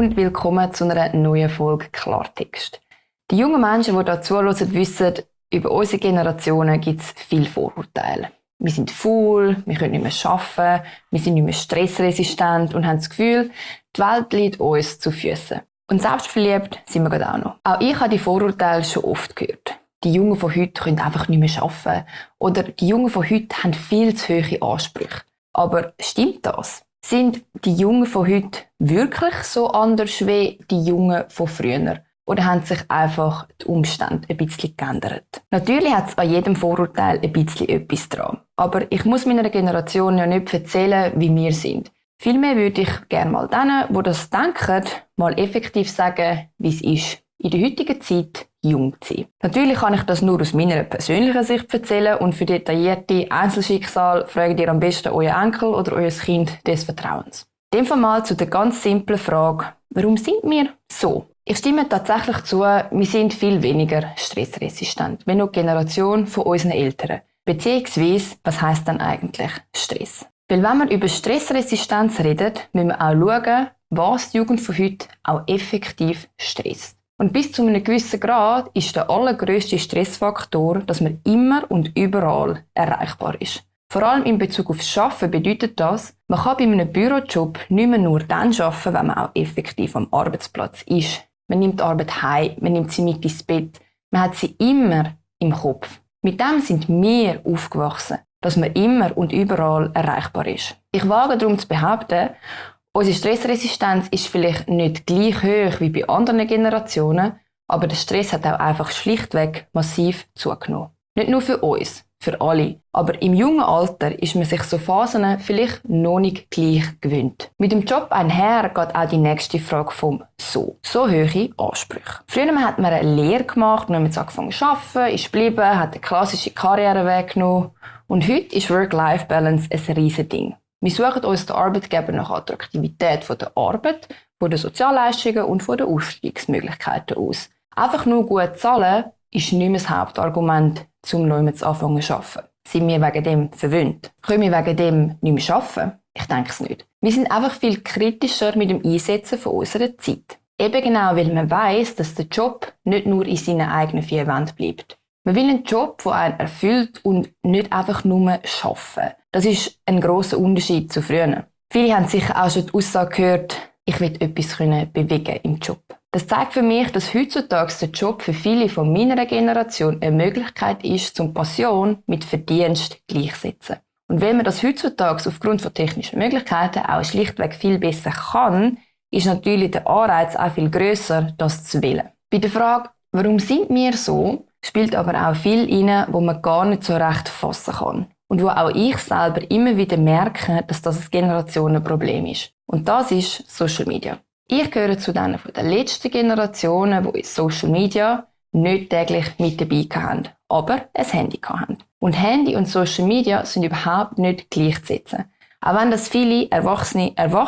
und willkommen zu einer neuen Folge Klartext. Die jungen Menschen, die hier zuhören, wissen, über unsere Generationen gibt es viele Vorurteile. Wir sind faul, wir können nicht mehr arbeiten, wir sind nicht mehr stressresistent und haben das Gefühl, die Welt liegt uns zu Füßen. Und selbstverliebt sind wir gerade auch noch. Auch ich habe die Vorurteile schon oft gehört. Die Jungen von heute können einfach nicht mehr arbeiten. Oder die Jungen von heute haben viel zu hohe Ansprüche. Aber stimmt das? Sind die Jungen von heute wirklich so anders wie die Jungen von früher? Oder haben sich einfach die Umstände ein bisschen geändert? Natürlich hat es an jedem Vorurteil ein bisschen etwas dran. Aber ich muss meiner Generation ja nicht erzählen, wie wir sind. Vielmehr würde ich gerne mal denen, die das denken, mal effektiv sagen, wie es ist, in der heutigen Zeit jung zu sein. Natürlich kann ich das nur aus meiner persönlichen Sicht erzählen und für detaillierte Einzelschicksale fragt ihr am besten euer Enkel oder euer Kind des Vertrauens. In dem Fall mal zu der ganz simplen Frage, warum sind wir so? Ich stimme tatsächlich zu, wir sind viel weniger stressresistent, wenn noch die Generation von unseren Eltern. Beziehungsweise, was heisst dann eigentlich Stress? Weil wenn wir über Stressresistenz reden, müssen wir auch schauen, was die Jugend von heute auch effektiv stresst. Und bis zu einem gewissen Grad ist der allergrösste Stressfaktor, dass man immer und überall erreichbar ist. Vor allem in Bezug auf das Arbeiten bedeutet das, man kann bei einem Bürojob nicht mehr nur dann arbeiten, wenn man auch effektiv am Arbeitsplatz ist. Man nimmt die Arbeit heim, man nimmt sie mit ins Bett, man hat sie immer im Kopf. Mit dem sind wir aufgewachsen, dass man immer und überall erreichbar ist. Ich wage darum zu behaupten, unsere Stressresistenz ist vielleicht nicht gleich hoch wie bei anderen Generationen, aber der Stress hat auch einfach schlichtweg massiv zugenommen. Nicht nur für uns, für alle. Aber im jungen Alter ist man sich so Phasen vielleicht noch nicht gleich gewöhnt. Mit dem Job einher geht auch die nächste Frage vom So hohe Ansprüche. Früher hat man eine Lehre gemacht, man hat angefangen zu arbeiten, ist geblieben, hat eine klassische Karriereweg genommen. Und heute ist Work-Life-Balance ein riesen Ding. Wir suchen uns den Arbeitgeber nach Attraktivität von der Arbeit, von den Sozialleistungen und von den Aufstiegsmöglichkeiten aus. Einfach nur gut zahlen ist nicht mehr das Hauptargument, um neu zu anfangen zu arbeiten. Sind wir wegen dem verwöhnt? Können wir wegen dem nicht mehr arbeiten? Ich denke es nicht. Wir sind einfach viel kritischer mit dem Einsetzen von unserer Zeit. Eben genau, weil man weiss, dass der Job nicht nur in seinen eigenen vier Wänden bleibt. Man will einen Job, der einen erfüllt und nicht einfach nur arbeiten. Das ist ein grosser Unterschied zu früher. Viele haben sicher auch schon die Aussage gehört, ich will etwas bewegen im Job. Das zeigt für mich, dass heutzutage der Job für viele von meiner Generation eine Möglichkeit ist, zum Passion mit Verdienst gleichzusetzen. Und wenn man das heutzutage aufgrund von technischen Möglichkeiten auch schlichtweg viel besser kann, ist natürlich der Anreiz auch viel grösser, das zu wählen. Bei der Frage, warum sind wir so, spielt aber auch viel rein, wo man gar nicht so recht fassen kann. Und wo auch ich selber immer wieder merke, dass das ein Generationenproblem ist. Und das ist Social Media. Ich gehöre zu denen von den letzten Generationen, die in Social Media nicht täglich mit dabei haben, aber ein Handy hatten. Und Handy und Social Media sind überhaupt nicht gleichzusetzen. Auch wenn das viele Erwachsene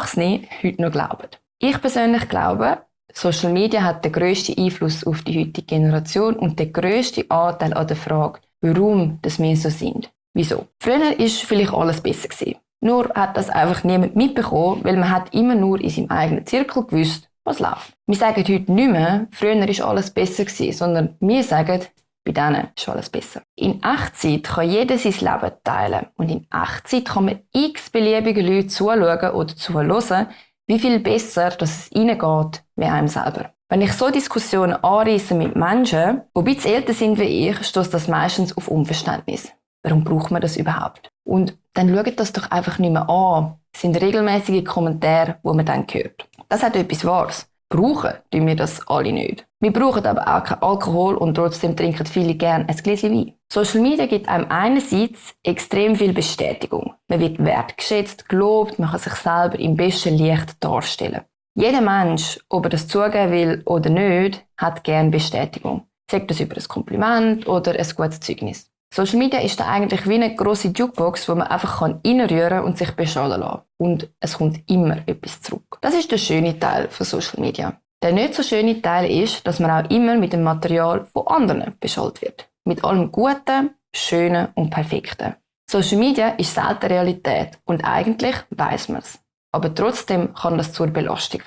heute noch glauben. Ich persönlich glaube, Social Media hat den grössten Einfluss auf die heutige Generation und den grössten Anteil an der Frage, warum das wir so sind. Wieso? Früher war vielleicht alles besser gewesen. Nur hat das einfach niemand mitbekommen, weil man hat immer nur in seinem eigenen Zirkel gewusst, was läuft. Wir sagen heute nicht mehr, früher war alles besser gewesen, sondern wir sagen, bei denen ist alles besser. In Echtzeit kann jeder sein Leben teilen und in Echtzeit kann man x beliebige Leute zuschauen oder zuhören, wie viel besser dass es ihnen geht, wie einem selber. Wenn ich so Diskussionen anreisse mit Menschen, die ein bisschen älter sind wie ich, stößt das meistens auf Unverständnis. Warum braucht man das überhaupt? Und dann schaut das doch einfach nicht mehr an. Das sind regelmäßige Kommentare, die man dann hört. Das hat etwas Wahres. Brauchen tun wir das alle nicht. Wir brauchen aber auch keinen Alkohol und trotzdem trinken viele gerne ein Gläschen Wein. Social Media gibt einem einerseits extrem viel Bestätigung. Man wird wertgeschätzt, gelobt, man kann sich selber im besten Licht darstellen. Jeder Mensch, ob er das zugeben will oder nicht, hat gerne Bestätigung. Sagt das über ein Kompliment oder ein gutes Zeugnis. Social Media ist da eigentlich wie eine grosse Jukebox, wo man einfach reinrühren kann und sich beschallen lassen. Und es kommt immer etwas zurück. Das ist der schöne Teil von Social Media. Der nicht so schöne Teil ist, dass man auch immer mit dem Material von anderen beschallt wird. Mit allem Guten, Schönen und Perfekten. Social Media ist selten Realität und eigentlich weiss man es. Aber trotzdem kann das zur Belastung werden.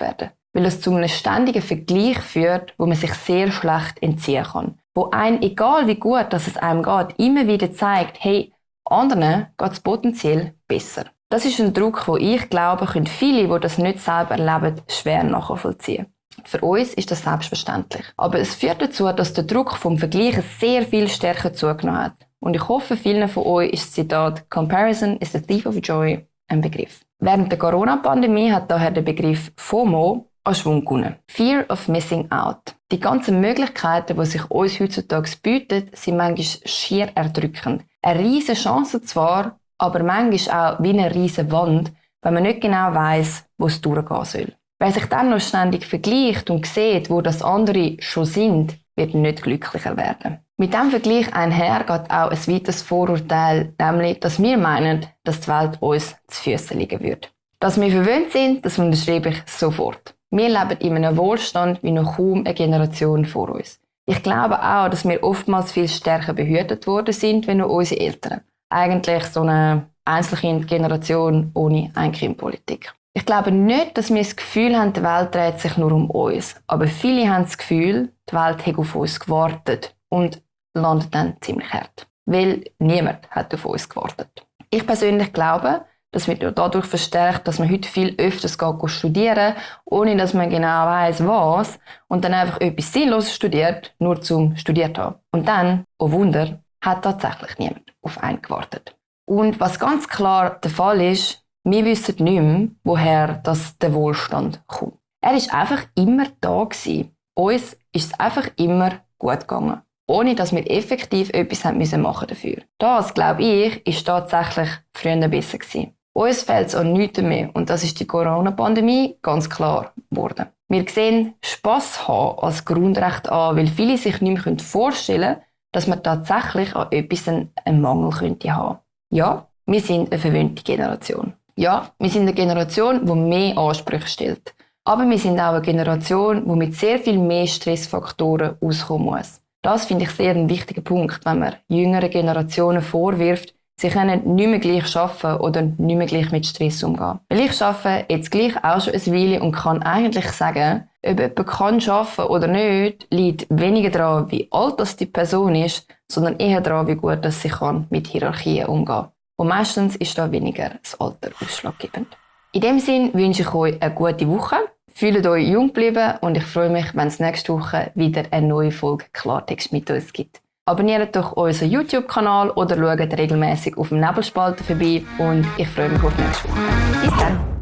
weil es zu einem ständigen Vergleich führt, wo man sich sehr schlecht entziehen kann. Wo einem, egal wie gut dass es einem geht, immer wieder zeigt, hey, anderen geht es potenziell besser. Das ist ein Druck, wo ich glaube, können viele, die das nicht selber erleben, schwer nachvollziehen. Für uns ist das selbstverständlich. Aber es führt dazu, dass der Druck vom Vergleichen sehr viel stärker zugenommen hat. Und ich hoffe, vielen von euch ist das Zitat «Comparison is the thief of joy» ein Begriff. Während der Corona-Pandemie hat daher der Begriff FOMO an Schwung gewonnen. Fear of Missing Out. Die ganzen Möglichkeiten, die sich uns heutzutage bieten, sind manchmal schier erdrückend. Eine riesige Chance zwar, aber manchmal auch wie eine riesige Wand, wenn man nicht genau weiss, wo es durchgehen soll. Wer sich dann noch ständig vergleicht und sieht, wo das andere schon sind, wird nicht glücklicher werden. Mit diesem Vergleich einher geht auch ein weiteres Vorurteil, nämlich, dass wir meinen, dass die Welt uns zu Füßen liegen würde. Dass wir verwöhnt sind, das unterschreibe ich sofort. Wir leben in einem Wohlstand wie noch kaum eine Generation vor uns. Ich glaube auch, dass wir oftmals viel stärker behütet worden sind, wie noch unsere Eltern. Eigentlich so eine Einzelkind-Generation ohne Ein-Kind-Politik. Ich glaube nicht, dass wir das Gefühl haben, die Welt dreht sich nur um uns. Aber viele haben das Gefühl, die Welt hat auf uns gewartet und landet dann ziemlich hart. Weil niemand hat auf uns gewartet. Ich persönlich glaube, das wird dadurch verstärkt, dass man heute viel öfters studieren geht, ohne dass man genau weiss, was, und dann einfach etwas Sinnloses studiert, nur zum studiert haben. Und dann, oh Wunder, hat tatsächlich niemand auf einen gewartet. Und was ganz klar der Fall ist, wir wissen nicht mehr, woher der Wohlstand kommt. Er ist einfach immer da gewesen. Uns ist es einfach immer gut gegangen, ohne dass wir effektiv etwas machen müssen dafür. Das, glaube ich, ist tatsächlich früher besser gewesen. Uns fehlt es an nichts mehr und das ist die Corona-Pandemie ganz klar geworden. Wir sehen Spass haben als Grundrecht an, weil viele sich nicht mehr vorstellen können, dass man tatsächlich an etwas einen Mangel könnte haben. Ja, wir sind eine verwöhnte Generation. Ja, wir sind eine Generation, die mehr Ansprüche stellt. Aber wir sind auch eine Generation, die mit sehr viel mehr Stressfaktoren auskommen muss. Das finde ich sehr ein wichtiger Punkt, wenn man jüngeren Generationen vorwirft, sie können nicht mehr gleich arbeiten oder nicht mehr gleich mit Stress umgehen. Weil ich arbeite jetzt gleich auch schon eine Weile und kann eigentlich sagen, ob jemand kann arbeiten oder nicht, liegt weniger daran, wie alt das die Person ist, sondern eher daran, wie gut dass sie kann mit Hierarchien umgehen kann. Und meistens ist da weniger das Alter ausschlaggebend. In dem Sinn wünsche ich euch eine gute Woche. Fühlt euch jung geblieben und ich freue mich, wenn es nächste Woche wieder eine neue Folge Klartext mit uns gibt. Abonniert doch unseren YouTube-Kanal oder schaut regelmäßig auf dem Nebelspalter vorbei und ich freue mich auf nächste Woche. Bis dann!